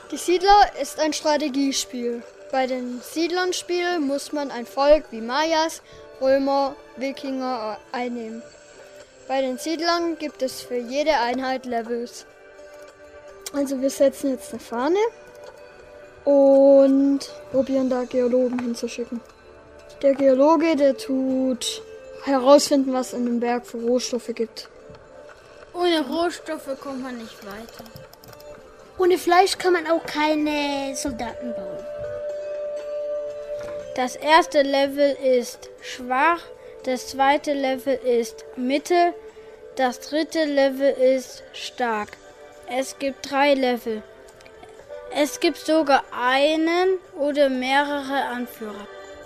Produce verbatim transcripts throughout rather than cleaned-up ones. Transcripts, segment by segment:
Die Siedler ist ein Strategiespiel. Bei den Siedlern-Spielen muss man ein Volk wie Mayas, Römer, Wikinger einnehmen. Bei den Siedlern gibt es für jede Einheit Levels. Also wir setzen jetzt eine Fahne und probieren da Geologen hinzuschicken. Der Geologe, der tut herausfinden, was in dem Berg für Rohstoffe gibt. Ohne Rohstoffe kommt man nicht weiter. Ohne Fleisch kann man auch keine Soldaten bauen. Das erste Level ist schwach, das zweite Level ist mittel, das dritte Level ist stark. Es gibt drei Level. Es gibt sogar einen oder mehrere Anführer.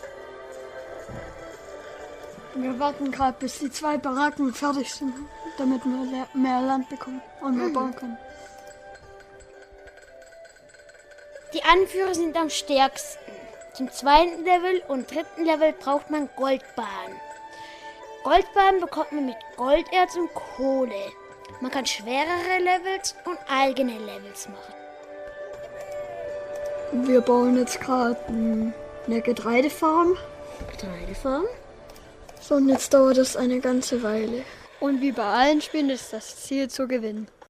Wir warten gerade, bis die zwei Baracken fertig sind, damit wir mehr Land bekommen und mehr bauen können. Die Anführer sind am stärksten. Zum zweiten Level und dritten Level braucht man Goldbarren. Goldbarren bekommt man mit Golderz und Kohle. Man kann schwerere Levels und eigene Levels machen. Wir bauen jetzt gerade eine Getreidefarm. Getreidefarm? So, und jetzt dauert das eine ganze Weile. Und wie bei allen Spielen ist das Ziel zu gewinnen.